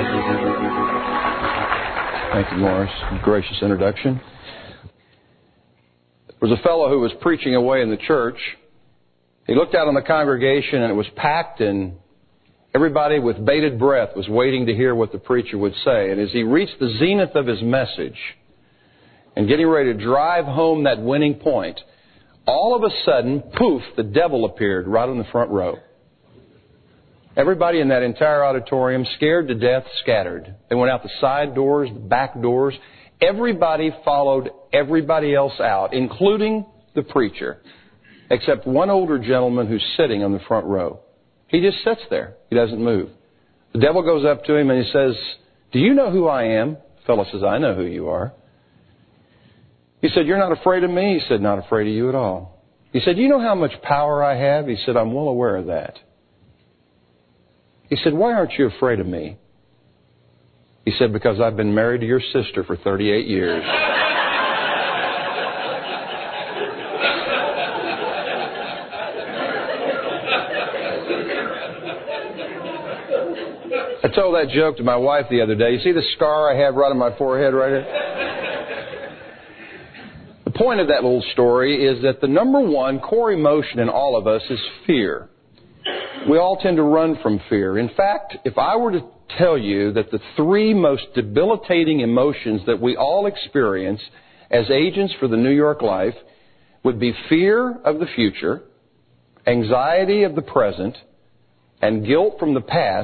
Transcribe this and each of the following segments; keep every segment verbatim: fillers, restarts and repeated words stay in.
Thank you, Morris. Gracious introduction. There was a fellow who was preaching away in the church. He looked out on the congregation, and it was packed, and everybody with bated breath was waiting to hear what the preacher would say. And as he reached the zenith of his message and getting ready to drive home that winning point, all of a sudden, poof, the devil appeared right on the front row. Everybody in that entire auditorium, scared to death, scattered. They went out the side doors, the back doors. Everybody followed everybody else out, including the preacher, except one older gentleman who's sitting on the front row. He just sits there. He doesn't move. The devil goes up to him and he says, "Do you know who I am?" The fellow says, "I know who you are." He said, "You're not afraid of me?" He said, "Not afraid of you at all." He said, "You know how much power I have?" He said, "I'm well aware of that." He said, "Why aren't you afraid of me?" He said, "Because I've been married to your sister for thirty-eight years. I told that joke to my wife the other day. You see the scar I have right on my forehead right here? The point of that little story is that the number one core emotion in all of us is fear. We all tend to run from fear. In fact, if I were to tell you that the three most debilitating emotions that we all experience as agents for the New York life would be fear of the future, anxiety of the present, and guilt from the past,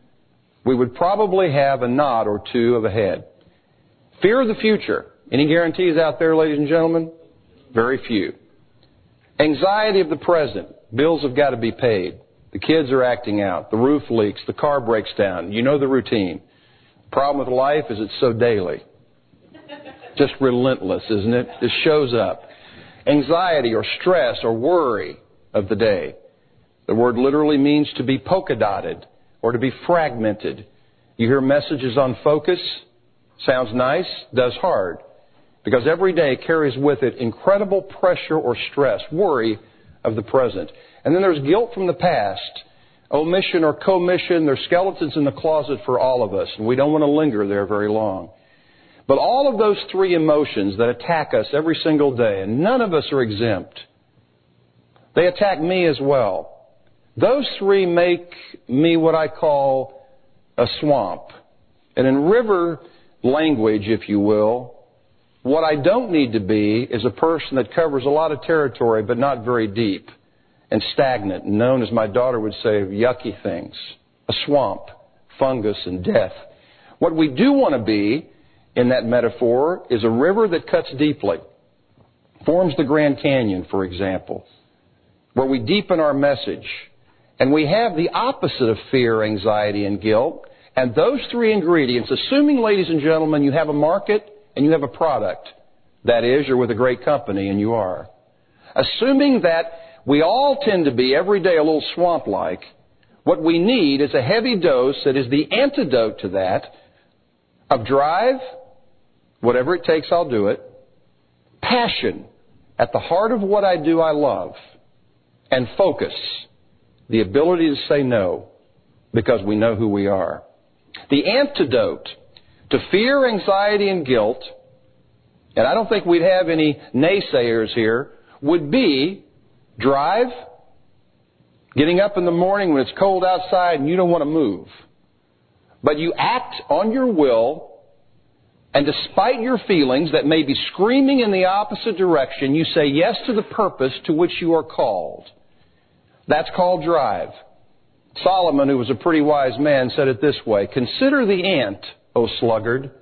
we would probably have a nod or two of a head. Fear of the future. Any guarantees out there, ladies and gentlemen? Very few. Anxiety of the present. Bills have got to be paid. The kids are acting out. The roof leaks. The car breaks down. You know the routine. The problem with life is it's so daily. Just relentless, isn't it? It shows up. Anxiety or stress or worry of the day. The word literally means to be polka-dotted or to be fragmented. You hear messages on focus. Sounds nice, does hard. Because every day carries with it incredible pressure or stress, worry of the present. And then there's guilt from the past, omission or commission. There's skeletons in the closet for all of us, and we don't want to linger there very long. But all of those three emotions that attack us every single day, and none of us are exempt, they attack me as well. Those three make me what I call a swamp. And in river language, if you will, what I don't need to be is a person that covers a lot of territory but not very deep and stagnant, known, as my daughter would say, yucky things. A swamp, fungus, and death. What we do want to be, in that metaphor, is a river that cuts deeply. Forms the Grand Canyon, for example, where we deepen our message. And we have the opposite of fear, anxiety, and guilt. And those three ingredients, assuming, ladies and gentlemen, you have a market and you have a product. That is, you're with a great company, and you are. Assuming that we all tend to be every day a little swamp-like, what we need is a heavy dose that is the antidote to that of drive, whatever it takes, I'll do it, passion, at the heart of what I do I love, and focus, the ability to say no, because we know who we are. The antidote to fear, anxiety, and guilt, and I don't think we'd have any naysayers here, would be drive, getting up in the morning when it's cold outside and you don't want to move. But you act on your will, and despite your feelings that may be screaming in the opposite direction, you say yes to the purpose to which you are called. That's called drive. Solomon, who was a pretty wise man, said it this way: "Consider the ant, O sluggard."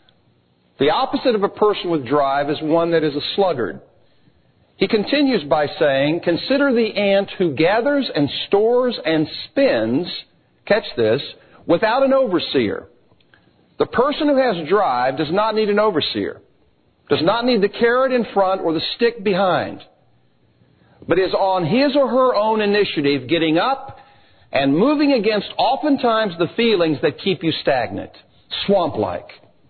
The opposite of a person with drive is one that is a sluggard. He continues by saying, "Consider the ant who gathers and stores and spins," catch this, "without an overseer." The person who has drive does not need an overseer, does not need the carrot in front or the stick behind, but is on his or her own initiative getting up and moving against oftentimes the feelings that keep you stagnant, swamp-like.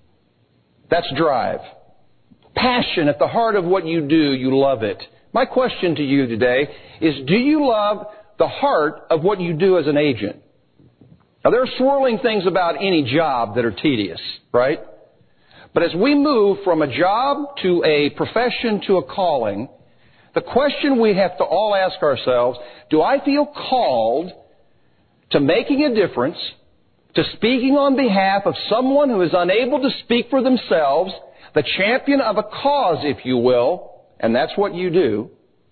That's drive. Passion at the heart of what you do, you love it. My question to you today is, do you love the heart of what you do as an agent? Now, there are swirling things about any job that are tedious, right? But as we move from a job to a profession to a calling, the question we have to all ask ourselves, do I feel called to making a difference, to speaking on behalf of someone who is unable to speak for themselves, the champion of a cause, if you will, and that's what you do,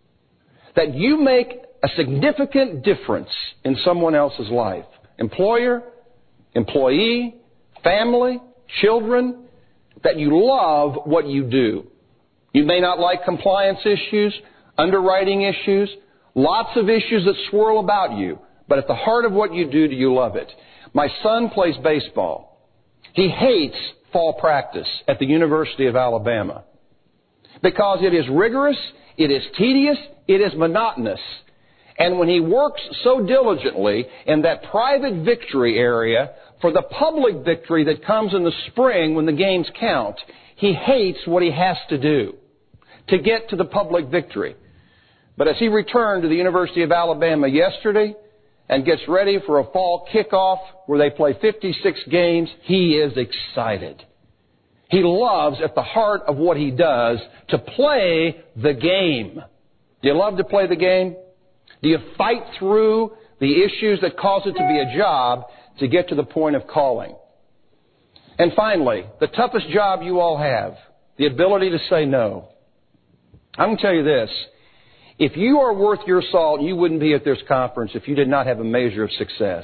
that you make a significant difference in someone else's life? Employer, employee, family, children, that you love what you do. You may not like compliance issues, underwriting issues, lots of issues that swirl about you, but at the heart of what you do, do you love it? My son plays baseball. He hates fall practice at the University of Alabama because it is rigorous, it is tedious, it is monotonous. And when he works so diligently in that private victory area for the public victory that comes in the spring when the games count, he hates what he has to do to get to the public victory. But as he returned to the University of Alabama yesterday and gets ready for a fall kickoff where they play fifty-six games, he is excited. He loves at the heart of what he does to play the game. Do you love to play the game? Do you fight through the issues that cause it to be a job to get to the point of calling? And finally, the toughest job you all have, the ability to say no. I'm going to tell you this. If you are worth your salt, you wouldn't be at this conference if you did not have a measure of success.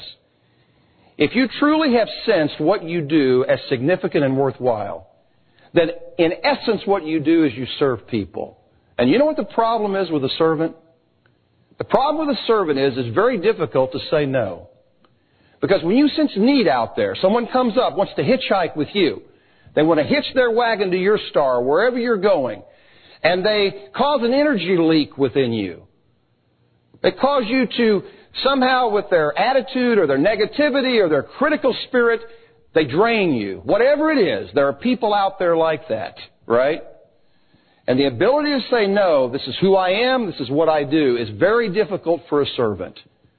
If you truly have sensed what you do as significant and worthwhile, then in essence what you do is you serve people. And you know what the problem is with a servant? The problem with a servant is it's very difficult to say no. Because when you sense need out there, someone comes up, wants to hitchhike with you. They want to hitch their wagon to your star, wherever you're going. And they cause an energy leak within you. They cause you to somehow, with their attitude or their negativity or their critical spirit, they drain you. Whatever it is, there are people out there like that, right? And the ability to say no, this is who I am, this is what I do, is very difficult for a servant.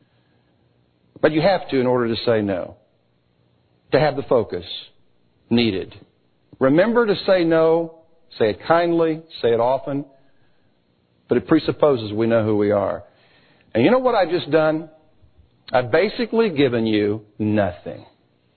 But you have to in order to say no. To have the focus needed. Remember to say no. Say it kindly. Say it often. But it presupposes we know who we are. And you know what I've just done? I've basically given you nothing.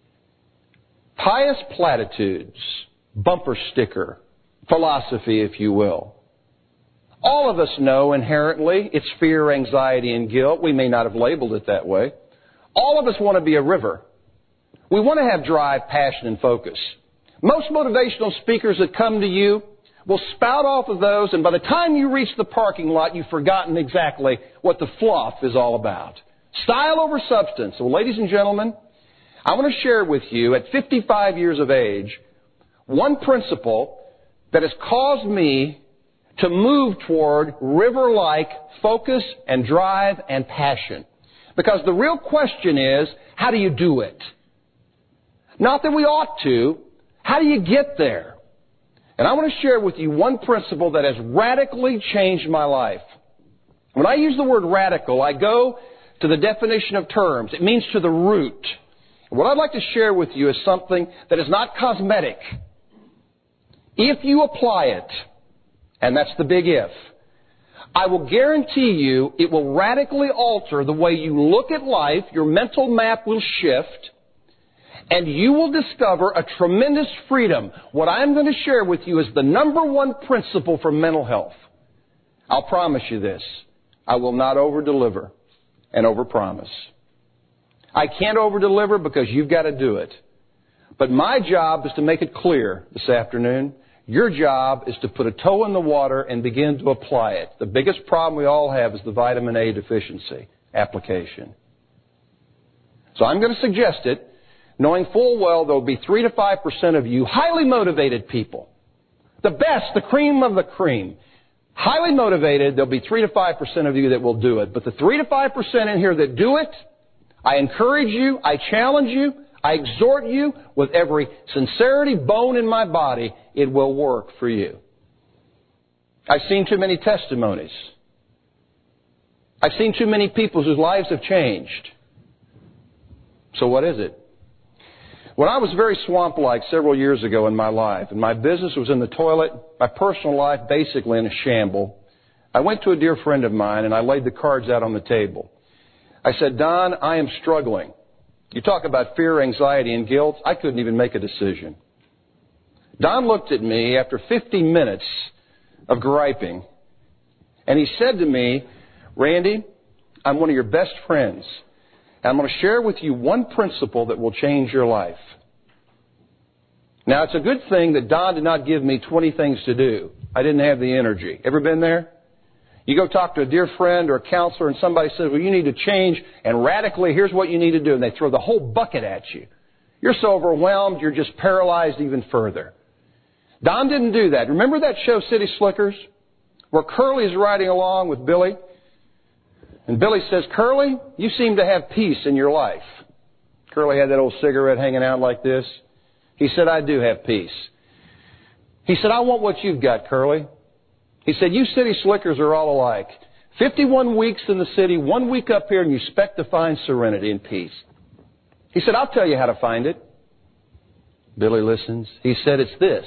Pious platitudes. Bumper sticker. Philosophy, if you will. All of us know inherently it's fear, anxiety, and guilt. We may not have labeled it that way. All of us want to be a river. We want to have drive, passion, and focus. Most motivational speakers that come to you will spout off of those, and by the time you reach the parking lot, you've forgotten exactly what the fluff is all about. Style over substance. So, ladies and gentlemen, I want to share with you, at fifty-five years of age, one principle that has caused me to move toward river-like focus and drive and passion. Because the real question is, how do you do it? Not that we ought to. How do you get there? And I want to share with you one principle that has radically changed my life. When I use the word radical, I go to the definition of terms. It means to the root. What I'd like to share with you is something that is not cosmetic. If you apply it, and that's the big if, I will guarantee you it will radically alter the way you look at life. Your mental map will shift, and you will discover a tremendous freedom. What I'm going to share with you is the number one principle for mental health. I'll promise you this. I will not over-deliver and over-promise. I can't over-deliver because you've got to do it. But my job is to make it clear this afternoon. Your job is to put a toe in the water and begin to apply it. The biggest problem we all have is the vitamin A deficiency application. So I'm going to suggest it, knowing full well there will be three to five percent of you highly motivated people. The best, the cream of the cream. Highly motivated, there will be three to five percent of you that will do it. But the three to five percent in here that do it, I encourage you, I challenge you, I exhort you with every sincerity, bone in my body, it will work for you. I've seen too many testimonies. I've seen too many people whose lives have changed. So what is it? When I was very swamp-like several years ago in my life, and my business was in the toilet, my personal life basically in a shamble, I went to a dear friend of mine and I laid the cards out on the table. I said, Don, I am struggling. You talk about fear, anxiety, and guilt. I couldn't even make a decision. Don looked at me after fifty minutes of griping, and he said to me, Randy, I'm one of your best friends, and I'm going to share with you one principle that will change your life. Now, it's a good thing that Don did not give me twenty things to do. I didn't have the energy. Ever been there? You go talk to a dear friend or a counselor and somebody says, well, you need to change, and radically, here's what you need to do. And they throw the whole bucket at you. You're so overwhelmed, you're just paralyzed even further. Don didn't do that. Remember that show, City Slickers, where Curly's riding along with Billy? And Billy says, Curly, you seem to have peace in your life. Curly had that old cigarette hanging out like this. He said, I do have peace. He said, I want what you've got, Curly. He said, you city slickers are all alike. fifty-one weeks in the city, one week up here, and you expect to find serenity and peace. He said, I'll tell you how to find it. Billy listens. He said, it's this.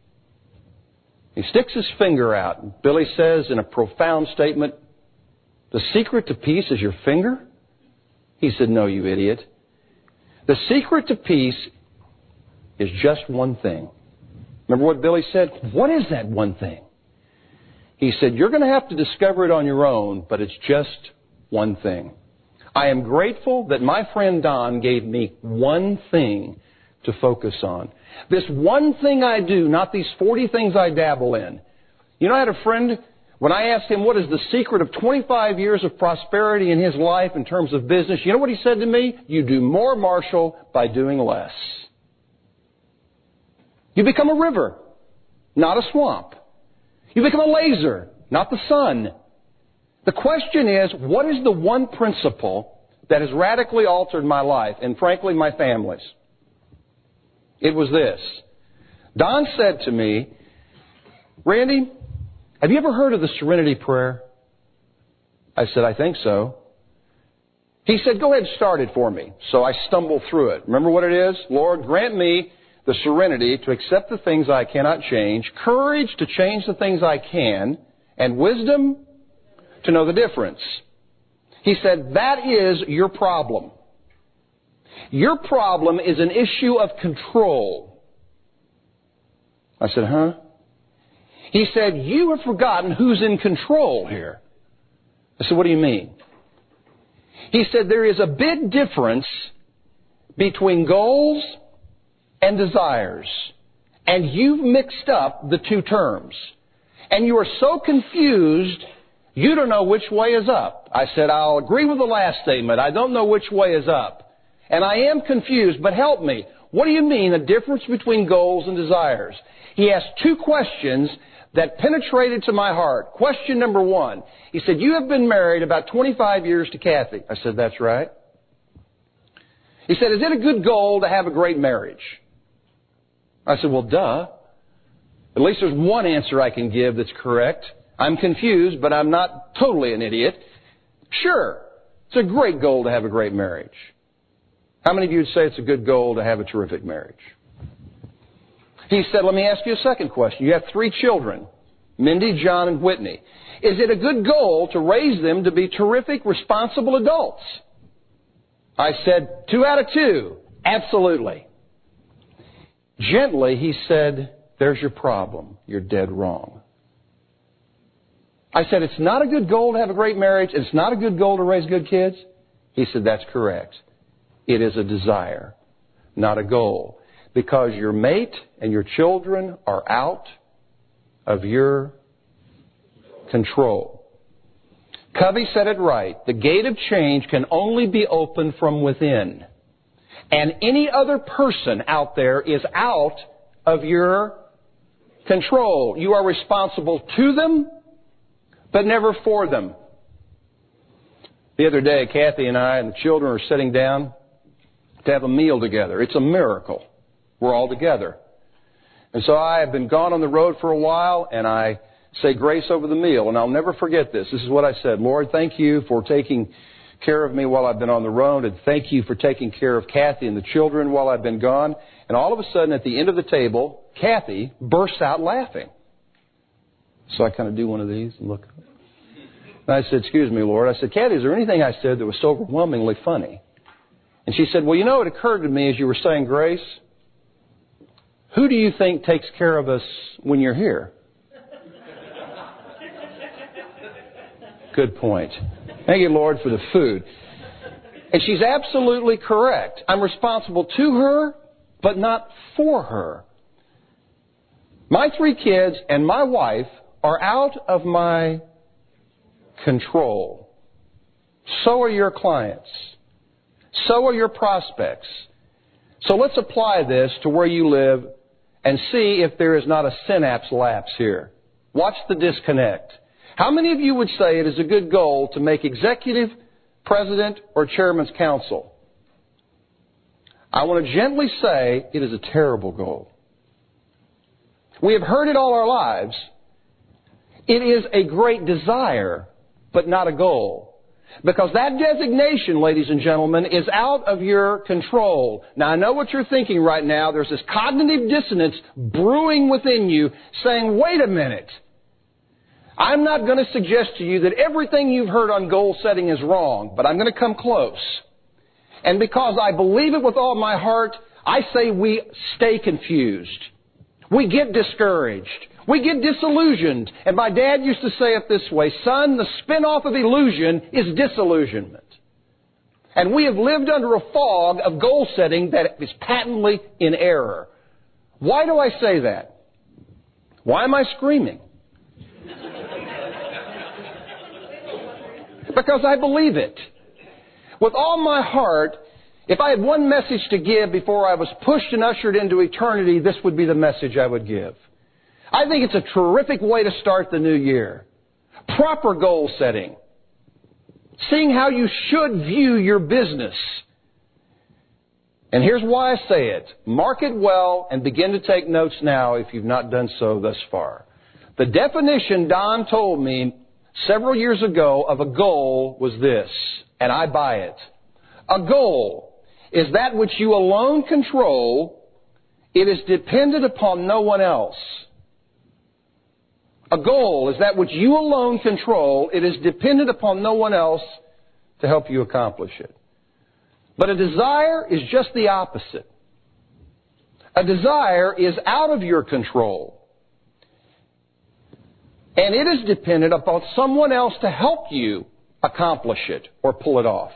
He sticks his finger out. Billy says in a profound statement, the secret to peace is your finger? He said, no, you idiot. The secret to peace is just one thing. Remember what Billy said? What is that one thing? He said, you're going to have to discover it on your own, but it's just one thing. I am grateful that my friend Don gave me one thing to focus on. This one thing I do, not these forty things I dabble in. You know, I had a friend, when I asked him what is the secret of twenty-five years of prosperity in his life in terms of business, you know what he said to me? You do more, Marshall, by doing less. You become a river, not a swamp. You become a laser, not the sun. The question is, what is the one principle that has radically altered my life and, frankly, my family's? It was this. Don said to me, Randy, have you ever heard of the Serenity Prayer? I said, I think so. He said, go ahead and start it for me. So I stumbled through it. Remember what it is? Lord, grant me the serenity to accept the things I cannot change, courage to change the things I can, and wisdom to know the difference. He said, that is your problem. Your problem is an issue of control. I said, huh? He said, you have forgotten who's in control here. I said, what do you mean? He said, there is a big difference between goals and desires. And you've mixed up the two terms. And you are so confused, you don't know which way is up. I said, I'll agree with the last statement. I don't know which way is up. And I am confused, but help me. What do you mean, a difference between goals and desires? He asked two questions that penetrated to my heart. Question number one. He said, you have been married about twenty-five years to Kathy. I said, that's right. He said, is it a good goal to have a great marriage? I said, well, duh. At least there's one answer I can give that's correct. I'm confused, but I'm not totally an idiot. Sure, it's a great goal to have a great marriage. How many of you would say it's a good goal to have a terrific marriage? He said, let me ask you a second question. You have three children, Mindy, John, and Whitney. Is it a good goal to raise them to be terrific, responsible adults? I said, two out of two. Absolutely. Gently, he said, there's your problem. You're dead wrong. I said, it's not a good goal to have a great marriage. It's not a good goal to raise good kids. He said, that's correct. It is a desire, not a goal. Because your mate and your children are out of your control. Covey said it right. The gate of change can only be opened from within. And any other person out there is out of your control. You are responsible to them, but never for them. The other day, Kathy and I and the children are sitting down to have a meal together. It's a miracle. We're all together. And so I have been gone on the road for a while, and I say grace over the meal. And I'll never forget this. This is what I said. Lord, thank you for taking care of me while I've been on the road, and thank you for taking care of Kathy and the children while I've been gone. And all of a sudden, at the end of the table, Kathy bursts out laughing. So I kind of do one of these and look. And I said, excuse me, Lord. I said, Kathy, is there anything I said that was so overwhelmingly funny? And she said, well, you know, it occurred to me as you were saying grace, who do you think takes care of us when you're here? Good point. Thank you, Lord, for the food. And she's absolutely correct. I'm responsible to her, but not for her. My three kids and my wife are out of my control. So are your clients. So are your prospects. So let's apply this to where you live and see if there is not a synapse lapse here. Watch the disconnect. How many of you would say it is a good goal to make executive, president, or chairman's council? I want to gently say it is a terrible goal. We have heard it all our lives. It is a great desire, but not a goal. Because that designation, ladies and gentlemen, is out of your control. Now, I know what you're thinking right now. There's this cognitive dissonance brewing within you saying, wait a minute. I'm not going to suggest to you that everything you've heard on goal setting is wrong, but I'm going to come close. And because I believe it with all my heart, I say we stay confused. We get discouraged. We get disillusioned. And my dad used to say it this way, son, the spin-off of illusion is disillusionment. And we have lived under a fog of goal setting that is patently in error. Why do I say that? Why am I screaming? Because I believe it. With all my heart, if I had one message to give before I was pushed and ushered into eternity, this would be the message I would give. I think it's a terrific way to start the new year. Proper goal setting. Seeing how you should view your business. And here's why I say it. Mark it well and begin to take notes now if you've not done so thus far. The definition Don told me several years ago of a goal was this, and I buy it. A goal is that which you alone control. It is dependent upon no one else. A goal is that which you alone control. It is dependent upon no one else to help you accomplish it. But a desire is just the opposite. A desire is out of your control. And it is dependent upon someone else to help you accomplish it or pull it off.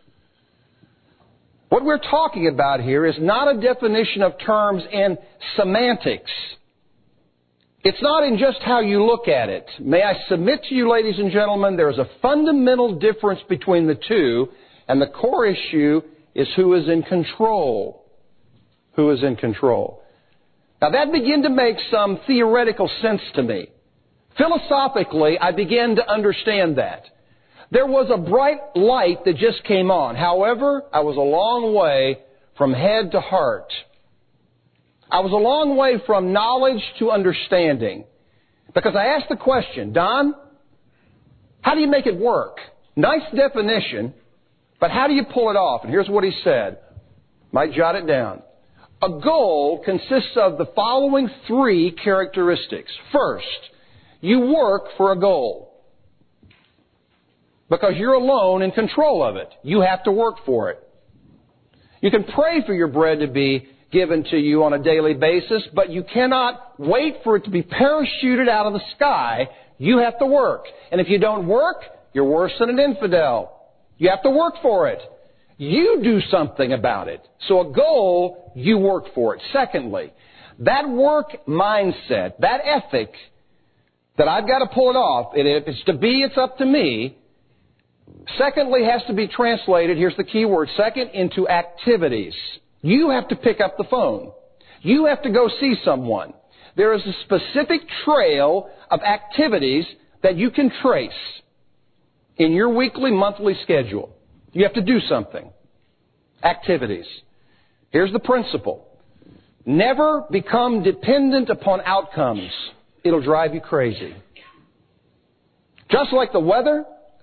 What we're talking about here is not a definition of terms in semantics. It's not in just how you look at it. May I submit to you, ladies and gentlemen, there is a fundamental difference between the two, and the core issue is who is in control. Who is in control. Now that began to make some theoretical sense to me. Philosophically, I began to understand that. There was a bright light that just came on. However, I was a long way from head to heart. I was a long way from knowledge to understanding. Because I asked the question, Don, how do you make it work? Nice definition, but how do you pull it off? And here's what he said. Might jot it down. A goal consists of the following three characteristics. First, you work for a goal. Because you're alone in control of it. You have to work for it. You can pray for your bread to be given to you on a daily basis, but you cannot wait for it to be parachuted out of the sky. You have to work. And if you don't work, you're worse than an infidel. You have to work for it. You do something about it. So a goal, you work for it. Secondly, that work mindset, that ethic that I've got to pull it off, and if it's to be, it's up to me, secondly has to be translated, here's the key word, second, into activities. You have to pick up the phone. You have to go see someone. There is a specific trail of activities that you can trace in your weekly, monthly schedule. You have to do something. Activities. Here's the principle. Never become dependent upon outcomes. It'll drive you crazy. Just like the weather,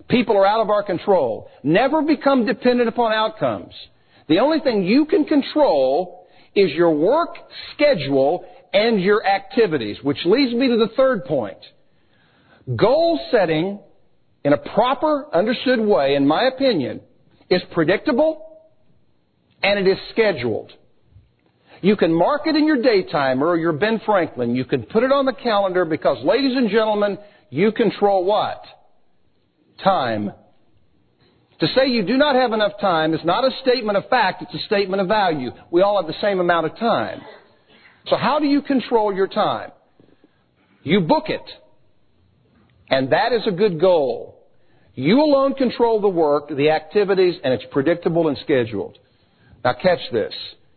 People are out of our control. Never become dependent upon outcomes. The only thing you can control is your work schedule and your activities, which leads me to the third point. Goal setting in a proper, understood way, in my opinion, is predictable and it is scheduled. You can mark it in your daytimer or your Ben Franklin. You can put it on the calendar because, ladies and gentlemen, you control what? Time. To say you do not have enough time is not a statement of fact, it's a statement of value. We all have the same amount of time. So how do you control your time? You book it. And that is a good goal. You alone control the work, the activities, and it's predictable and scheduled. Now catch this.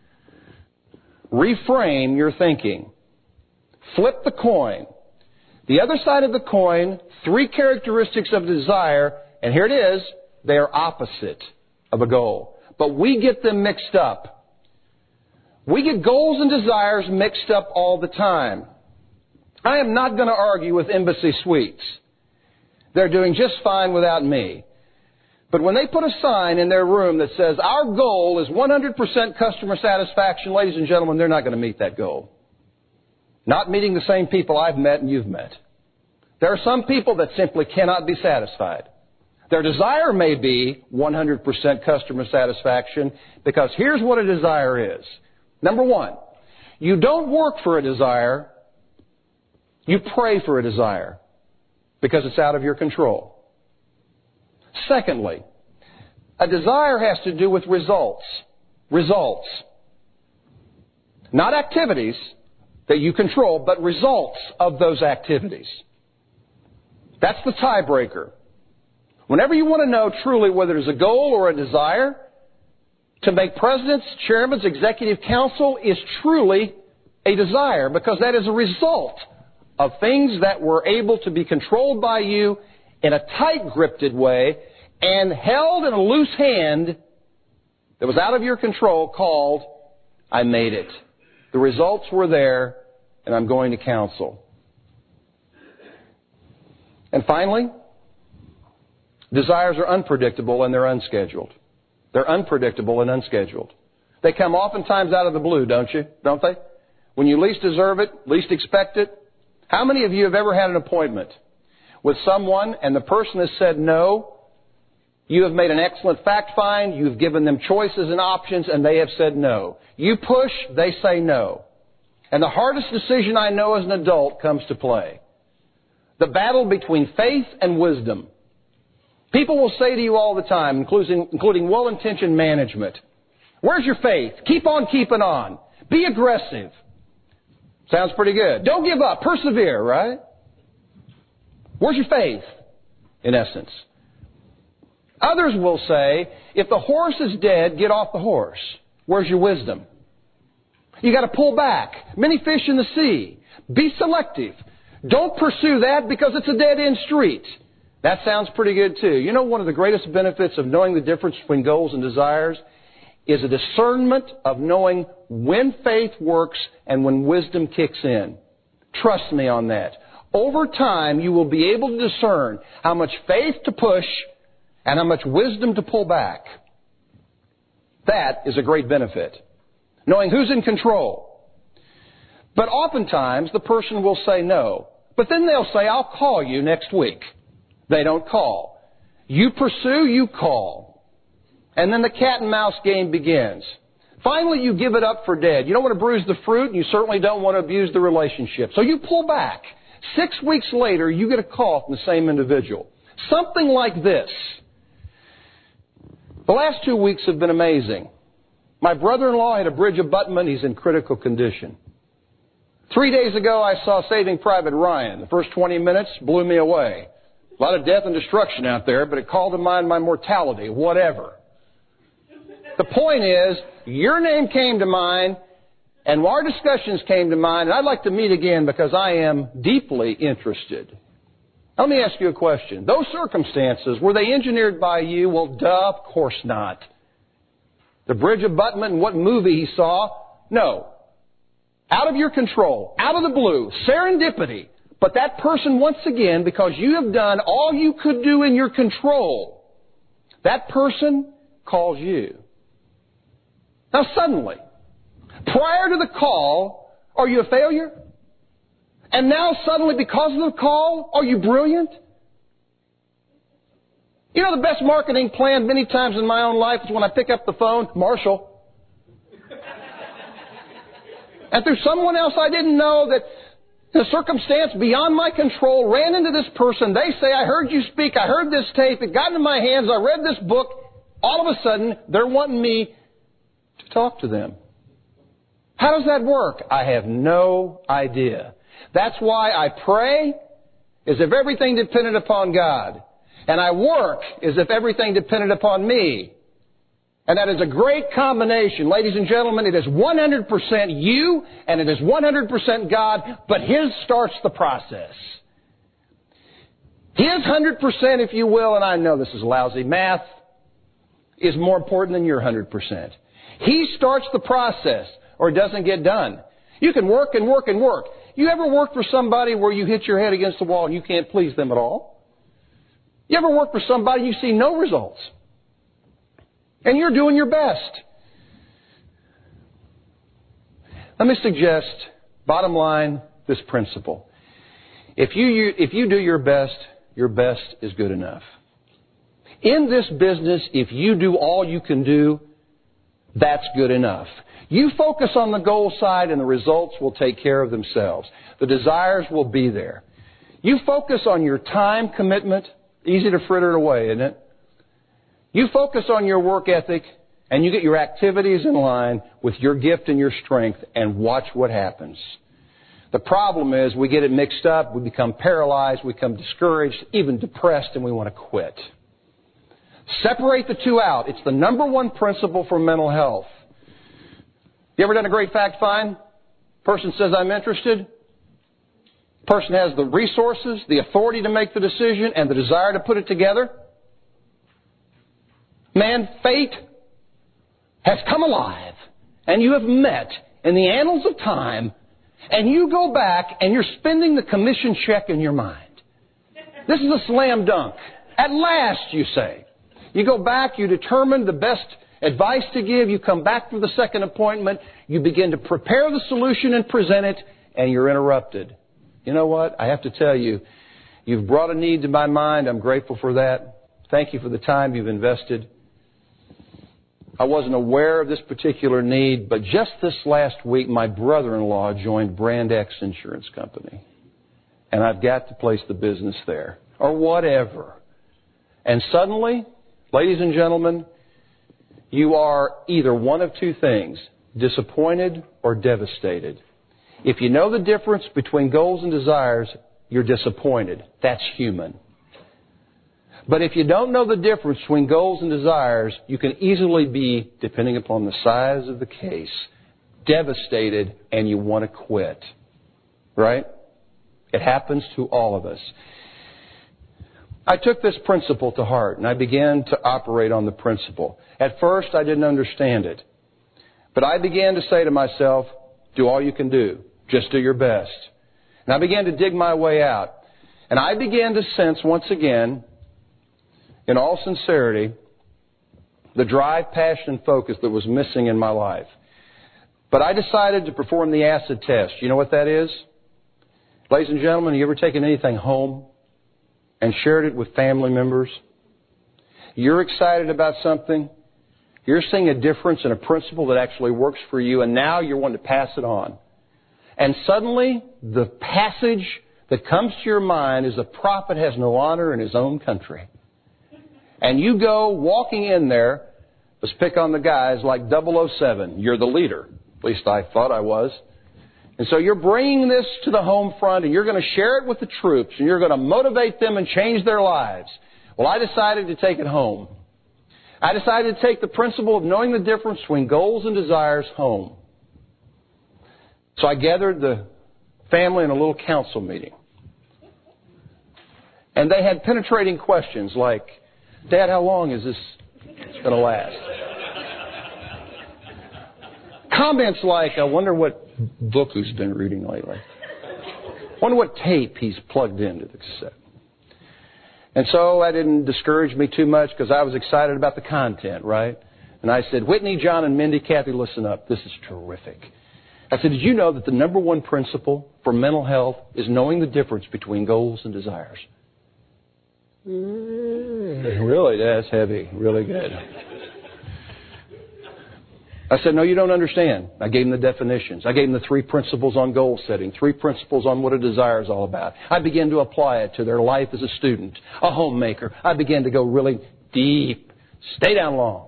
Reframe your thinking. Flip the coin. The other side of the coin, three characteristics of desire, and here it is, they are opposite of a goal. But we get them mixed up. We get goals and desires mixed up all the time. I am not going to argue with Embassy Suites. They're doing just fine without me. But when they put a sign in their room that says, our goal is one hundred percent customer satisfaction, ladies and gentlemen, they're not going to meet that goal. Not meeting the same people I've met and you've met. There are some people that simply cannot be satisfied. Their desire may be one hundred percent customer satisfaction because here's what a desire is. Number one, you don't work for a desire, you pray for a desire because it's out of your control. Secondly, a desire has to do with results. Results. Not activities that you control, but results of those activities. That's the tiebreaker. Whenever you want to know truly whether there's a goal or a desire, to make presidents, chairmen, executive council is truly a desire because that is a result of things that were able to be controlled by you in a tight-gripped way and held in a loose hand that was out of your control called, I made it. The results were there, and I'm going to counsel. And finally, desires are unpredictable and they're unscheduled. They're unpredictable and unscheduled. They come oftentimes out of the blue, don't you? Don't they? When you least deserve it, least expect it. How many of you have ever had an appointment with someone and the person has said no? You have made an excellent fact find. You've given them choices and options and they have said no. You push, they say no. And the hardest decision I know as an adult comes to play. The battle between faith and wisdom. People will say to you all the time, including, including well-intentioned management, where's your faith? Keep on keeping on. Be aggressive. Sounds pretty good. Don't give up. Persevere, right? Where's your faith? In essence. Others will say, if the horse is dead, get off the horse. Where's your wisdom? You got to pull back. Many fish in the sea. Be selective. Don't pursue that because it's a dead-end street. That sounds pretty good too. You know, one of the greatest benefits of knowing the difference between goals and desires is a discernment of knowing when faith works and when wisdom kicks in. Trust me on that. Over time, you will be able to discern how much faith to push and how much wisdom to pull back. That is a great benefit. Knowing who's in control. But oftentimes, the person will say no. But then they'll say, I'll call you next week. They don't call. You pursue, you call. And then the cat and mouse game begins. Finally, you give it up for dead. You don't want to bruise the fruit, and you certainly don't want to abuse the relationship. So you pull back. Six weeks later, you get a call from the same individual. Something like this. The last two weeks have been amazing. My brother-in-law had a bridge abutment. He's in critical condition. Three days ago, I saw Saving Private Ryan. The first twenty minutes blew me away. A lot of death and destruction out there, but it called to mind my mortality, whatever. The point is, your name came to mind, and our discussions came to mind, and I'd like to meet again because I am deeply interested. Let me ask you a question. Those circumstances, were they engineered by you? Well, duh, of course not. The bridge abutment and what movie he saw? No. Out of your control, out of the blue, serendipity. But that person, once again, because you have done all you could do in your control, that person calls you. Now suddenly, prior to the call, are you a failure? And now suddenly, because of the call, are you brilliant? You know, the best marketing plan many times in my own life is when I pick up the phone, Marshall. And through someone else I didn't know, that the circumstance beyond my control, ran into this person. They say, I heard you speak, I heard this tape, it got into my hands, I read this book. All of a sudden, they're wanting me to talk to them. How does that work? I have no idea. That's why I pray as if everything depended upon God. And I work as if everything depended upon me. And that is a great combination. Ladies and gentlemen, it is one hundred percent you and it is one hundred percent God, but His starts the process. His one hundred percent, if you will, and I know this is lousy math, is more important than your one hundred percent. He starts the process or it doesn't get done. You can work and work and work. You ever work for somebody where you hit your head against the wall and you can't please them at all? You ever work for somebody you see no results? And you're doing your best. Let me suggest, bottom line, this principle. If you, you, if you do your best, your best is good enough. In this business, if you do all you can do, that's good enough. You focus on the goal side and the results will take care of themselves. The desires will be there. You focus on your time commitment. Easy to fritter it away, isn't it? You focus on your work ethic and you get your activities in line with your gift and your strength and watch what happens. The problem is we get it mixed up, we become paralyzed, we become discouraged, even depressed, and we want to quit. Separate the two out. It's the number one principle for mental health. You ever done a great fact find? Person says, I'm interested. Person has the resources, the authority to make the decision, and the desire to put it together. Man, fate has come alive, and you have met in the annals of time, and you go back and you're spending the commission check in your mind. This is a slam dunk. At last, you say. You go back, you determine the best advice to give, you come back for the second appointment, you begin to prepare the solution and present it, and you're interrupted. You know what? I have to tell you, you've brought a need to my mind. I'm grateful for that. Thank you for the time you've invested. I wasn't aware of this particular need, but just this last week, my brother-in-law joined Brand X Insurance Company. And I've got to place the business there. Or whatever. And suddenly, ladies and gentlemen, you are either one of two things, disappointed or devastated. If you know the difference between goals and desires, you're disappointed. That's human. But if you don't know the difference between goals and desires, you can easily be, depending upon the size of the case, devastated and you want to quit. Right? It happens to all of us. I took this principle to heart and I began to operate on the principle. At first, I didn't understand it. But I began to say to myself, do all you can do. Just do your best. And I began to dig my way out. And I began to sense once again, in all sincerity, the drive, passion, and focus that was missing in my life. But I decided to perform the acid test. You know what that is? Ladies and gentlemen, you ever taken anything home and shared it with family members? You're excited about something. You're seeing a difference in a principle that actually works for you, and now you're wanting to pass it on. And suddenly, the passage that comes to your mind is a prophet has no honor in his own country. And you go walking in there, let's pick on the guys like double oh seven. You're the leader. At least I thought I was. And so you're bringing this to the home front and you're going to share it with the troops and you're going to motivate them and change their lives. Well, I decided to take it home. I decided to take the principle of knowing the difference between goals and desires home. So I gathered the family in a little council meeting. And they had penetrating questions like, Dad, how long is this going to last? Comments like, I wonder what book he's been reading lately. Wonder what tape he's plugged into the cassette. And so that didn't discourage me too much because I was excited about the content, right? And I said, Whitney, John, and Mindy, Kathy, listen up. This is terrific. I said, did you know that the number one principle for mental health is knowing the difference between goals and desires? Mm, really, that's heavy. Really good. I said, no, you don't understand. I gave them the definitions. I gave them the three principles on goal setting, three principles on what a desire is all about. I began to apply it to their life as a student, a homemaker. I began to go really deep, stay down long.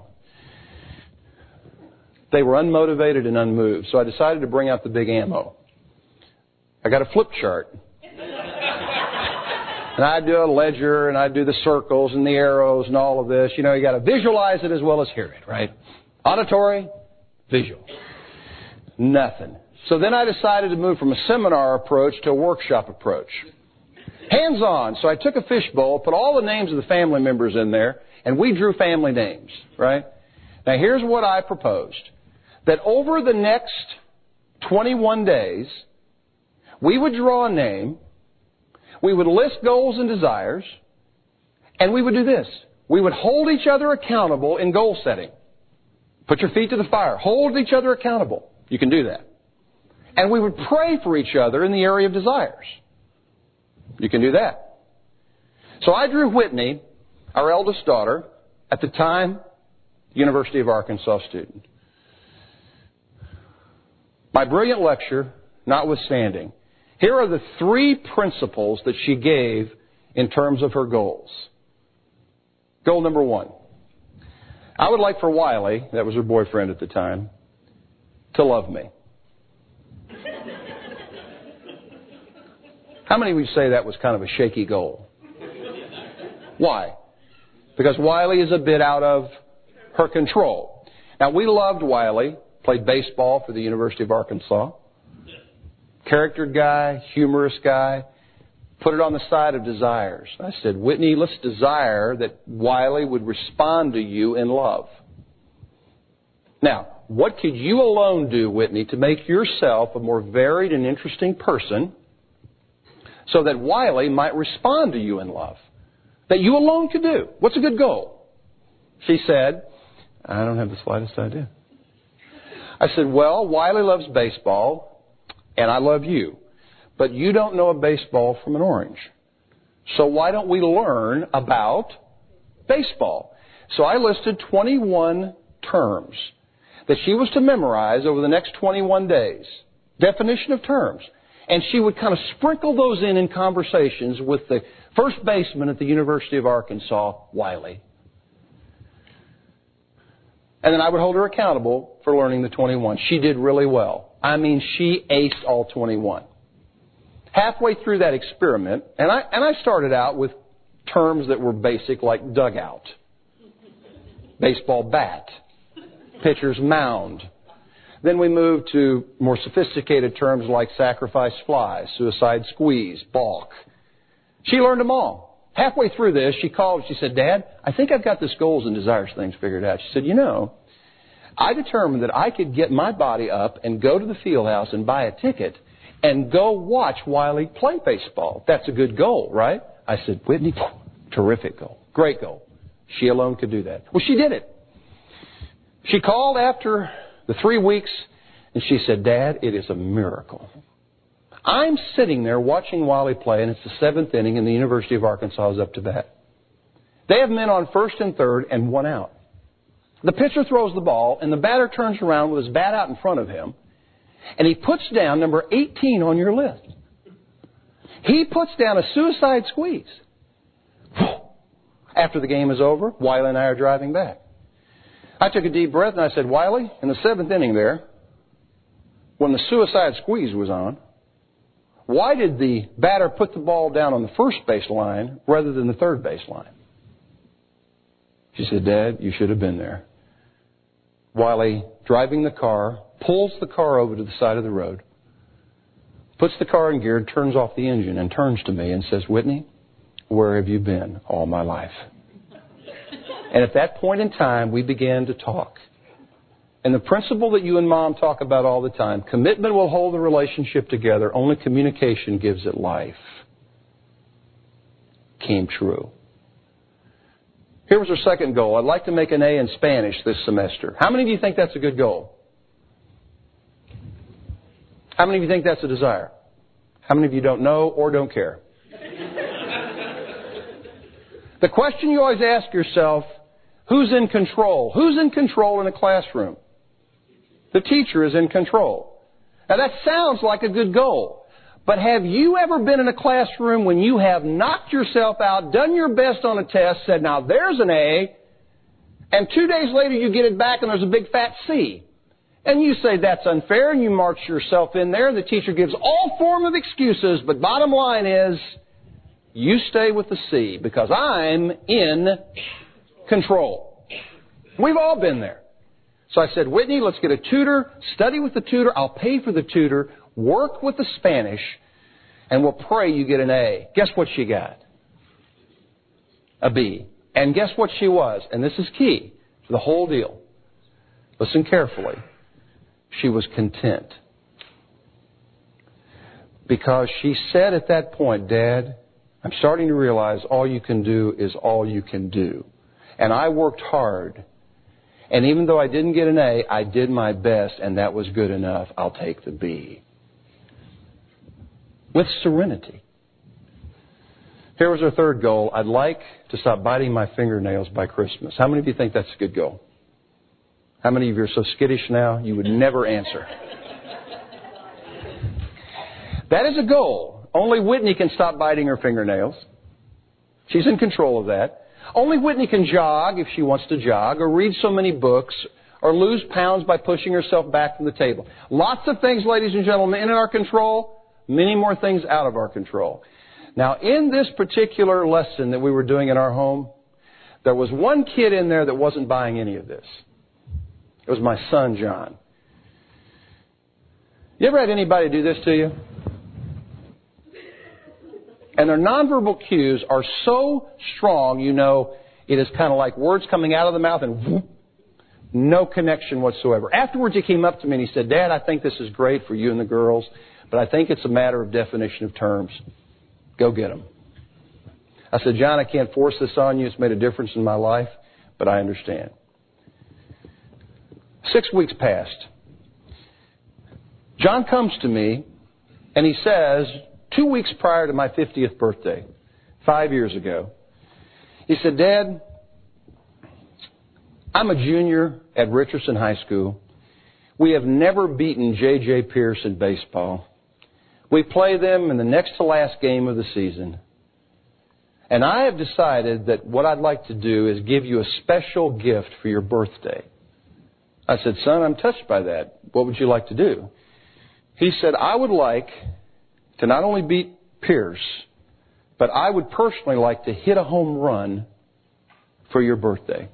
They were unmotivated and unmoved, so I decided to bring out the big ammo. I got a flip chart. And I do a ledger, and I do the circles and the arrows and all of this. You know, you got to visualize it as well as hear it, right? Auditory, visual. Nothing. So then I decided to move from a seminar approach to a workshop approach. Hands-on. So I took a fishbowl, put all the names of the family members in there, and we drew family names, right? Now here's what I proposed. That over the next twenty-one days, we would draw a name, we would list goals and desires, and we would do this. We would hold each other accountable in goal setting. Put your feet to the fire. Hold each other accountable. You can do that. And we would pray for each other in the area of desires. You can do that. So I drew Whitney, our eldest daughter, at the time, University of Arkansas student. My brilliant lecture notwithstanding, here are the three principles that she gave in terms of her goals. Goal number one. I would like for Wiley, that was her boyfriend at the time, to love me. How many of you say that was kind of a shaky goal? Why? Because Wiley is a bit out of her control. Now, we loved Wiley, played baseball for the University of Arkansas. Character guy, humorous guy. Put it on the side of desires. I said, Whitney, let's desire that Wiley would respond to you in love. Now, what could you alone do, Whitney, to make yourself a more varied and interesting person so that Wiley might respond to you in love? That you alone could do. What's a good goal? She said, I don't have the slightest idea. I said, well, Wiley loves baseball, and I love you. But you don't know a baseball from an orange. So why don't we learn about baseball? So I listed twenty-one terms that she was to memorize over the next twenty-one days. Definition of terms. And she would kind of sprinkle those in in conversations with the first baseman at the University of Arkansas, Wiley. And then I would hold her accountable for learning the twenty-one. She did really well. I mean, she aced all twenty-one. Halfway through that experiment, and I, and I started out with terms that were basic like dugout, baseball bat, pitcher's mound. Then we moved to more sophisticated terms like sacrifice fly, suicide squeeze, balk. She learned them all. Halfway through this, she called and she said, Dad, I think I've got this goals and desires things figured out. She said, you know, I determined that I could get my body up and go to the field house and buy a ticket and go watch Wiley play baseball. That's a good goal, right? I said, Whitney, terrific goal. Great goal. She alone could do that. Well, she did it. She called after the three weeks and she said, Dad, it is a miracle. I'm sitting there watching Wiley play, and it's the seventh inning, and the University of Arkansas is up to bat. They have men on first and third and one out. The pitcher throws the ball, and the batter turns around with his bat out in front of him, and he puts down number eighteen on your list. He puts down a suicide squeeze. After the game is over, Wiley and I are driving back. I took a deep breath and I said, Wiley, in the seventh inning there, when the suicide squeeze was on, why did the batter put the ball down on the first base line rather than the third base line? She said, Dad, you should have been there. Wiley, driving the car, pulls the car over to the side of the road, puts the car in gear, turns off the engine, and turns to me and says, Whitney, where have you been all my life? And at that point in time, we began to talk. And the principle that you and Mom talk about all the time, commitment will hold the relationship together. Only communication gives it life. Came true. Here was her second goal. I'd like to make an A in Spanish this semester. How many of you think that's a good goal? How many of you think that's a desire? How many of you don't know or don't care? The question you always ask yourself, who's in control? Who's in control in a classroom? The teacher is in control. Now that sounds like a good goal. But have you ever been in a classroom when you have knocked yourself out, done your best on a test, said, now there's an A, and two days later you get it back and there's a big fat C? And you say that's unfair and you march yourself in there. The teacher gives all form of excuses, but bottom line is, you stay with the C because I'm in control. We've all been there. So I said, Whitney, let's get a tutor, study with the tutor, I'll pay for the tutor, work with the Spanish, and we'll pray you get an A. Guess what she got? A B. And guess what she was? And this is key to the whole deal. Listen carefully. She was content. Because she said at that point, Dad, I'm starting to realize all you can do is all you can do. And I worked hard. And even though I didn't get an A, I did my best, and that was good enough. I'll take the B. With serenity. Here was our third goal. I'd like to stop biting my fingernails by Christmas. How many of you think that's a good goal? How many of you are so skittish now you would never answer? That is a goal. Only Whitney can stop biting her fingernails. She's in control of that. Only Whitney can jog if she wants to jog, or read so many books, or lose pounds by pushing herself back from the table. Lots of things, ladies and gentlemen, in our control, many more things out of our control. Now, in this particular lesson that we were doing in our home, there was one kid in there that wasn't buying any of this. It was my son, John. You ever had anybody do this to you? And their nonverbal cues are so strong, you know, it is kind of like words coming out of the mouth and whoop, no connection whatsoever. Afterwards, he came up to me and he said, Dad, I think this is great for you and the girls, but I think it's a matter of definition of terms. Go get them. I said, John, I can't force this on you. It's made a difference in my life, but I understand. Six weeks passed. John comes to me and he says, two weeks prior to my fiftieth birthday, five years ago, he said, Dad, I'm a junior at Richardson High School. We have never beaten J J. Pierce in baseball. We play them in the next to last game of the season. And I have decided that what I'd like to do is give you a special gift for your birthday. I said, son, I'm touched by that. What would you like to do? He said, I would like to not only beat Pierce, but I would personally like to hit a home run for your birthday.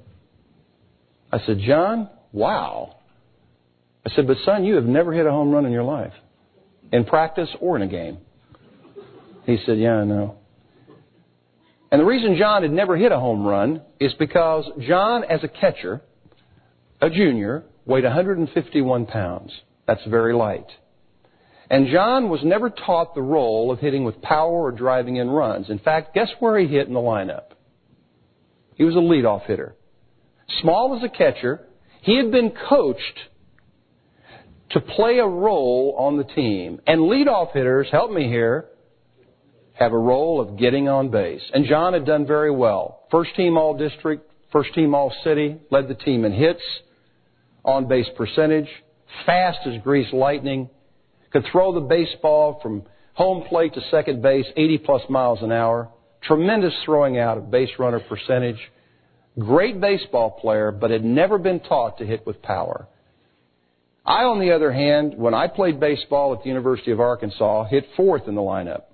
I said, John, wow. I said, but son, you have never hit a home run in your life, in practice or in a game. He said, yeah, I know. And the reason John had never hit a home run is because John, as a catcher, a junior, weighed one hundred fifty-one pounds. That's very light. And John was never taught the role of hitting with power or driving in runs. In fact, guess where he hit in the lineup? He was a leadoff hitter. Small as a catcher, he had been coached to play a role on the team. And leadoff hitters, help me here, have a role of getting on base. And John had done very well. First team all-district, first team all-city, led the team in hits, on-base percentage, fast as greased lightning, could throw the baseball from home plate to second base eighty plus miles an hour, tremendous throwing out of base runner percentage, great baseball player, but had never been taught to hit with power. I, on the other hand, when I played baseball at the University of Arkansas, hit fourth in the lineup.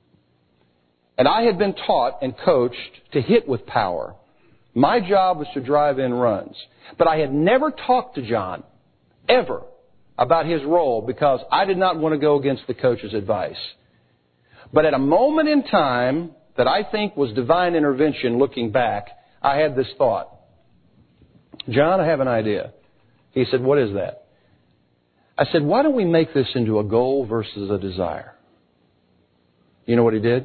And I had been taught and coached to hit with power. My job was to drive in runs. But I had never talked to John, ever, about his role because I did not want to go against the coach's advice. But at a moment in time that I think was divine intervention looking back, I had this thought. John, I have an idea. He said, what is that? I said, why don't we make this into a goal versus a desire? You know what he did?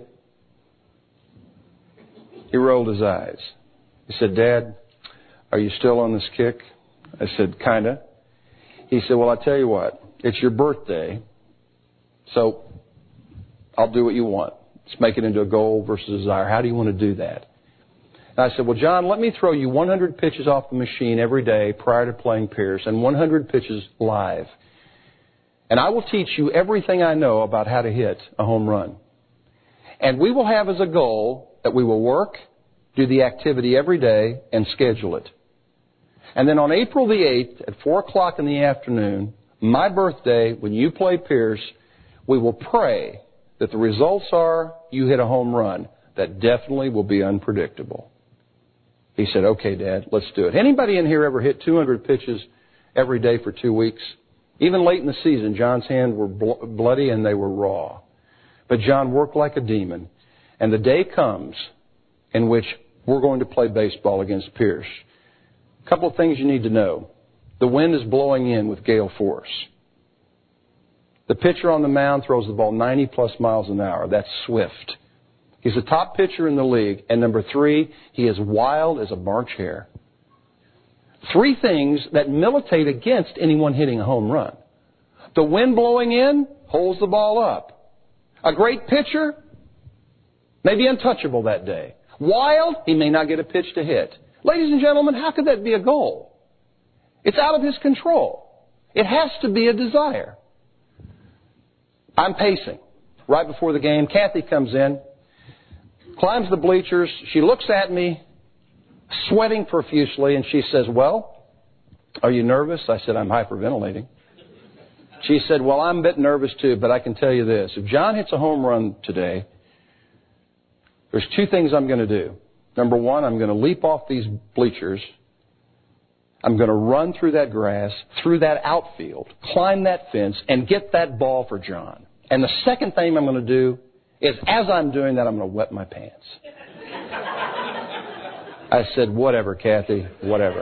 He rolled his eyes. He said, Dad, are you still on this kick? I said, kinda. He said, well, I'll tell you what. It's your birthday, so I'll do what you want. Let's make it into a goal versus a desire. How do you want to do that? And I said, well, John, let me throw you one hundred pitches off the machine every day prior to playing Pierce, and one hundred pitches live. And I will teach you everything I know about how to hit a home run. And we will have as a goal that we will work, do the activity every day, and schedule it. And then on April the eighth at four o'clock in the afternoon, my birthday, when you play Pierce, we will pray that the results are you hit a home run. That definitely will be unpredictable. He said, okay, Dad, let's do it. Anybody in here ever hit two hundred pitches every day for two weeks? Even late in the season, John's hands were bl- bloody and they were raw. But John worked like a demon. And the day comes in which we're going to play baseball against Pierce. A couple of things you need to know. The wind is blowing in with gale force. The pitcher on the mound throws the ball ninety plus miles an hour. That's swift. He's the top pitcher in the league. And number three, he is wild as a March hare. Three things that militate against anyone hitting a home run. The wind blowing in holds the ball up. A great pitcher may be untouchable that day. Wild, he may not get a pitch to hit. Ladies and gentlemen, how could that be a goal? It's out of his control. It has to be a desire. I'm pacing. Right before the game, Kathy comes in, climbs the bleachers. She looks at me, sweating profusely, and she says, well, are you nervous? I said, I'm hyperventilating. She said, well, I'm a bit nervous too, but I can tell you this. If John hits a home run today, there's two things I'm going to do. Number one, I'm going to leap off these bleachers. I'm going to run through that grass, through that outfield, climb that fence, and get that ball for John. And the second thing I'm going to do is, as I'm doing that, I'm going to wet my pants. I said, whatever, Kathy, whatever.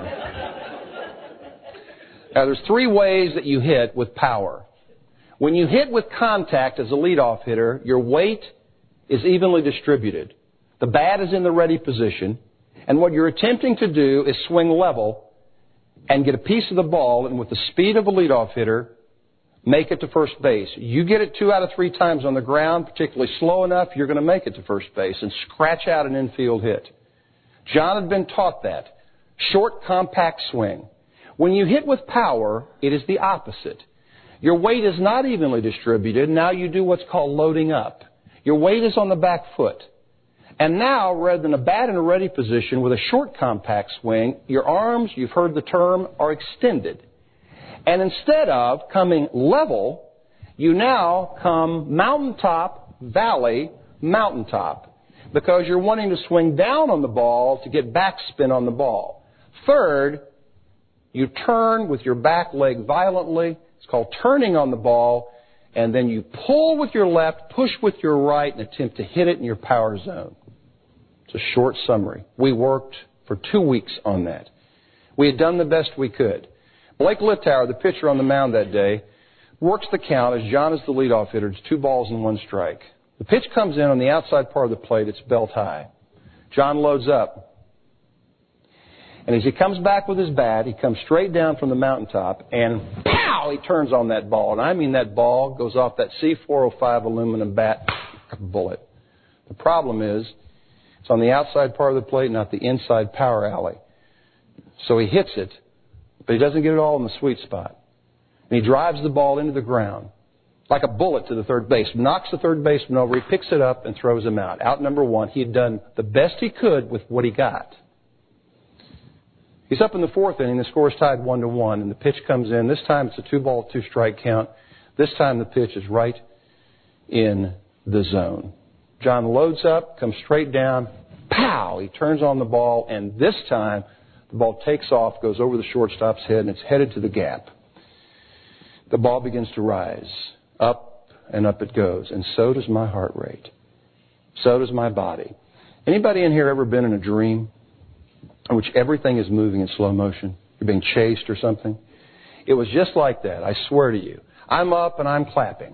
Now, there's three ways that you hit with power. When you hit with contact as a leadoff hitter, your weight is evenly distributed. The bat is in the ready position, and what you're attempting to do is swing level and get a piece of the ball, and with the speed of a leadoff hitter, make it to first base. You get it two out of three times on the ground, particularly slow enough, you're going to make it to first base and scratch out an infield hit. John had been taught that. Short, compact swing. When you hit with power, it is the opposite. Your weight is not evenly distributed. Now you do what's called loading up. Your weight is on the back foot. And now, rather than a bat in a ready position with a short, compact swing, your arms, you've heard the term, are extended. And instead of coming level, you now come mountaintop, valley, mountaintop. Because you're wanting to swing down on the ball to get backspin on the ball. Third, you turn with your back leg violently. It's called turning on the ball. And then you pull with your left, push with your right, and attempt to hit it in your power zone. It's a short summary. We worked for two weeks on that. We had done the best we could. Blake Littauer, the pitcher on the mound that day, works the count as John is the leadoff hitter. It's two balls and one strike. The pitch comes in on the outside part of the plate. It's belt high. John loads up. And as he comes back with his bat, he comes straight down from the mountaintop and pow, he turns on that ball. And I mean that ball goes off that C four oh five aluminum bat, a bullet. The problem is it's on the outside part of the plate, not the inside power alley. So he hits it, but he doesn't get it all in the sweet spot. And he drives the ball into the ground like a bullet to the third base, knocks the third baseman over, he picks it up and throws him out. Out number one, he had done the best he could with what he got. He's up in the fourth inning, the score is tied one to one, and the pitch comes in. This time it's a two-ball, two-strike count. This time the pitch is right in the zone. John loads up, comes straight down, pow, he turns on the ball, and this time the ball takes off, goes over the shortstop's head, and it's headed to the gap. The ball begins to rise. Up and up it goes. And so does my heart rate. So does my body. Anybody in here ever been in a dream in which everything is moving in slow motion? You're being chased or something? It was just like that, I swear to you. I'm up and I'm clapping.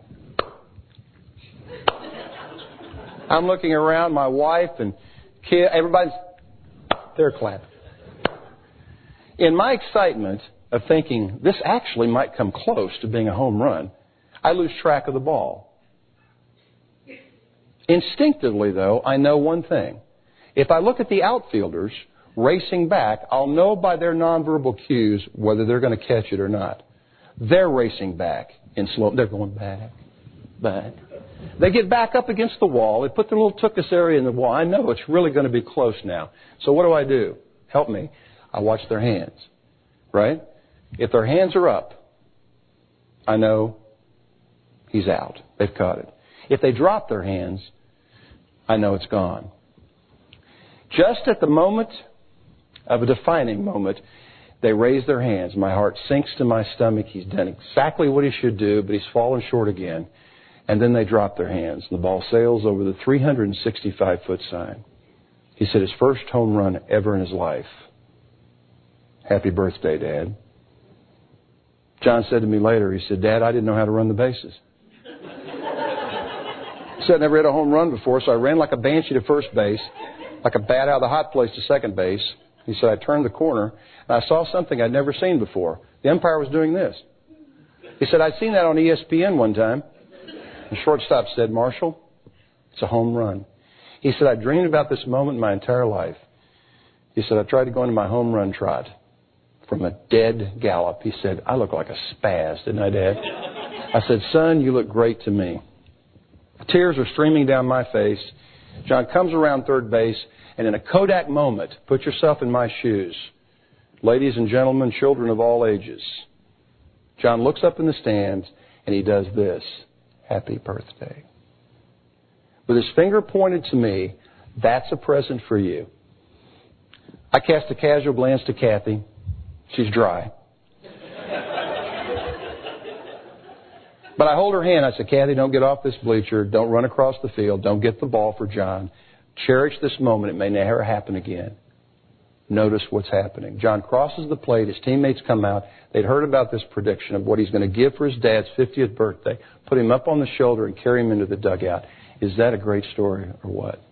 I'm looking around, my wife and kid, everybody's, they're clapping. In my excitement of thinking, this actually might come close to being a home run, I lose track of the ball. Instinctively, though, I know one thing. If I look at the outfielders racing back, I'll know by their nonverbal cues whether they're going to catch it or not. They're racing back in slow. They're going back, back. They get back up against the wall. They put their little tuchus area in the wall. I know it's really going to be close now. So what do I do? Help me. I watch their hands, right? If their hands are up, I know he's out. They've caught it. If they drop their hands, I know it's gone. Just at the moment of a defining moment, they raise their hands. My heart sinks to my stomach. He's done exactly what he should do, but he's fallen short again. And then they drop their hands. The ball sails over the three hundred sixty-five foot sign. He said his first home run ever in his life. Happy birthday, Dad. John said to me later, he said, Dad, I didn't know how to run the bases. He said, I never hit a home run before, so I ran like a banshee to first base, like a bat out of the hot place to second base. He said, I turned the corner, and I saw something I'd never seen before. The umpire was doing this. He said, I'd seen that on E S P N one time. The shortstop said, Marshall, it's a home run. He said, I dreamed about this moment my entire life. He said, I tried to go into my home run trot from a dead gallop. He said, I look like a spaz, didn't I, Dad? I said, son, you look great to me. Tears are streaming down my face. John comes around third base, and in a Kodak moment, put yourself in my shoes. Ladies and gentlemen, children of all ages. John looks up in the stands, and he does this. Happy birthday. With his finger pointed to me, that's a present for you. I cast a casual glance to Kathy. She's dry. But I hold her hand. I said, Kathy, don't get off this bleacher. Don't run across the field. Don't get the ball for John. Cherish this moment. It may never happen again. Notice what's happening. John crosses the plate. His teammates come out. They'd heard about this prediction of what he's going to give for his dad's fiftieth birthday. Put him up on the shoulder and carry him into the dugout. Is that a great story or what?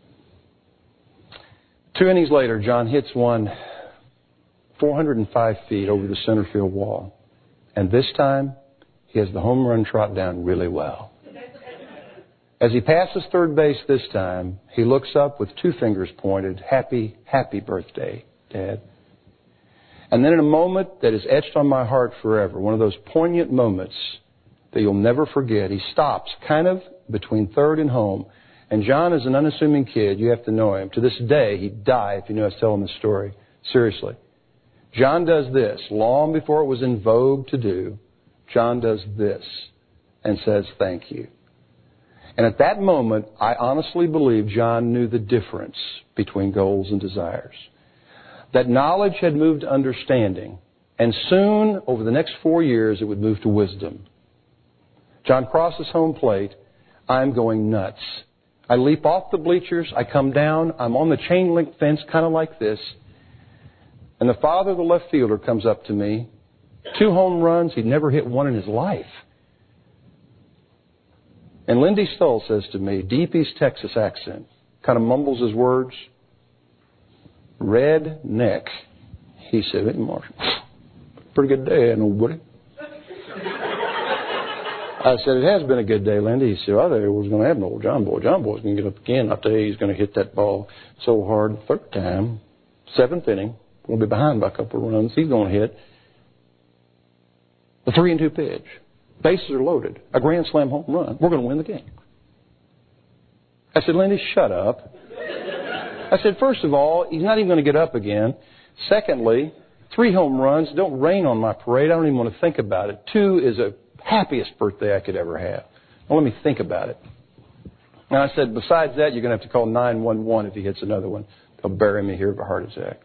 Two innings later, John hits one four hundred five feet over the center field wall. And this time, he has the home run trot down really well. As he passes third base this time, he looks up with two fingers pointed. Happy, happy birthday, Dad. And then in a moment that is etched on my heart forever, one of those poignant moments that you'll never forget, he stops kind of between third and home. And John is an unassuming kid. You have to know him. To this day, he'd die if you knew I was telling this story. Seriously. John does this long before it was in vogue to do. John does this and says, thank you. And at that moment, I honestly believe John knew the difference between goals and desires. That knowledge had moved to understanding. And soon, over the next four years, it would move to wisdom. John crosses home plate. I'm going nuts. I leap off the bleachers. I come down. I'm on the chain link fence, kind of like this. And the father of the left fielder comes up to me. Two home runs. He'd never hit one in his life. And Lindy Stoll says to me, deep East Texas accent, kind of mumbles his words. Red neck. He said, hey, Marshall, pretty good day, ain't nobody. I said, it has been a good day, Lindy. He said, I thought it was going to happen to old John Boy. John Boy's going to get up again. I'll tell you, he's going to hit that ball so hard third time. Seventh inning. We'll be behind by a couple of runs. He's going to hit the three and two pitch. Bases are loaded. A grand slam home run. We're going to win the game. I said, Lindy, shut up. I said, first of all, he's not even going to get up again. Secondly, three home runs. Don't rain on my parade. I don't even want to think about it. Two is the happiest birthday I could ever have. Now, let me think about it. And I said, besides that, you're going to have to call nine one one if he hits another one. They'll bury me here of a heart attack.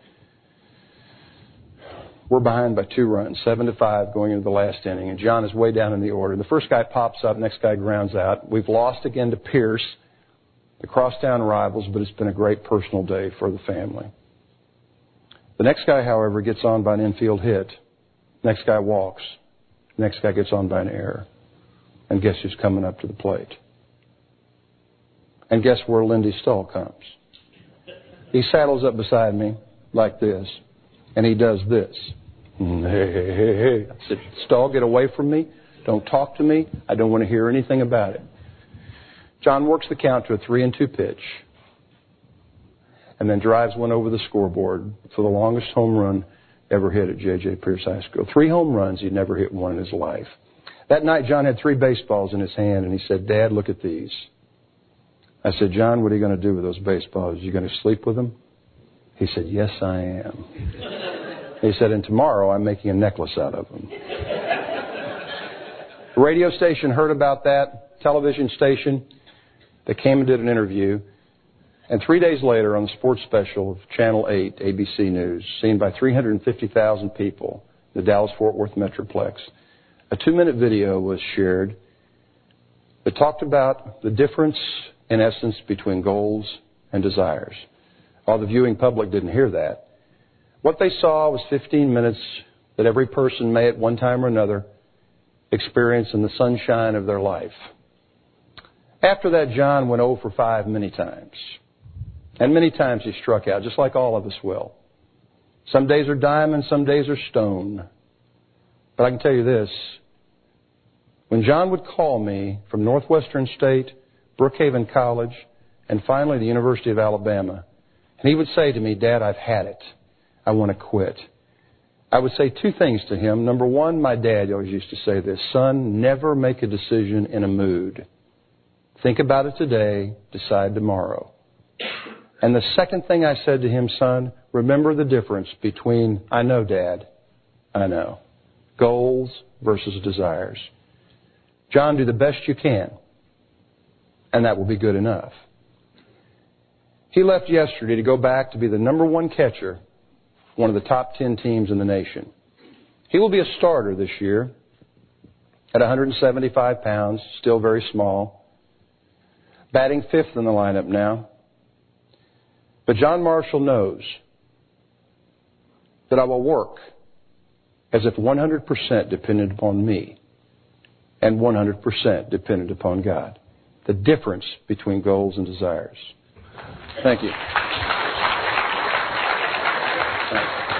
We're behind by two runs, seven to five going into the last inning, and John is way down in the order. The first guy pops up, next guy grounds out. We've lost again to Pierce, the crosstown rivals, but it's been a great personal day for the family. The next guy, however, gets on by an infield hit. Next guy walks. The next guy gets on by an error. And guess who's coming up to the plate? And guess where Lindy Stull comes? He saddles up beside me like this, and he does this. Hey, hey, hey, hey. I said, Stull, get away from me. Don't talk to me. I don't want to hear anything about it. John works the count to a three and two pitch, and then drives one over the scoreboard for the longest home run ever hit at J J. Pierce High School. Three home runs. He'd never hit one in his life. That night, John had three baseballs in his hand, and he said, Dad, look at these. I said, John, what are you going to do with those baseballs? Are you going to sleep with them? He said, yes, I am. He said, and tomorrow I'm making a necklace out of them. The radio station heard about that, television station. They came and did an interview. And three days later, on the sports special of Channel eight, A B C News, seen by three hundred fifty thousand people, the Dallas-Fort Worth Metroplex, a two-minute video was shared that talked about the difference, in essence, between goals and desires. While the viewing public didn't hear that, what they saw was fifteen minutes that every person may at one time or another experience in the sunshine of their life. After that, John went oh for five many times. And many times he struck out, just like all of us will. Some days are diamond, some days are stone. But I can tell you this. When John would call me from Northwestern State, Brookhaven College, and finally the University of Alabama, and he would say to me, Dad, I've had it. I want to quit. I would say two things to him. Number one, my dad always used to say this, son, never make a decision in a mood. Think about it today, decide tomorrow. And the second thing I said to him, son, remember the difference between, I know, Dad, I know, goals versus desires. John, do the best you can, and that will be good enough. He left yesterday to go back to be the number one catcher, one of the top ten teams in the nation. He will be a starter this year at one hundred seventy-five pounds, still very small, batting fifth in the lineup now. But John Marshall knows that I will work as if one hundred percent depended upon me and one hundred percent dependent upon God. The difference between goals and desires. Thank you. Thank you.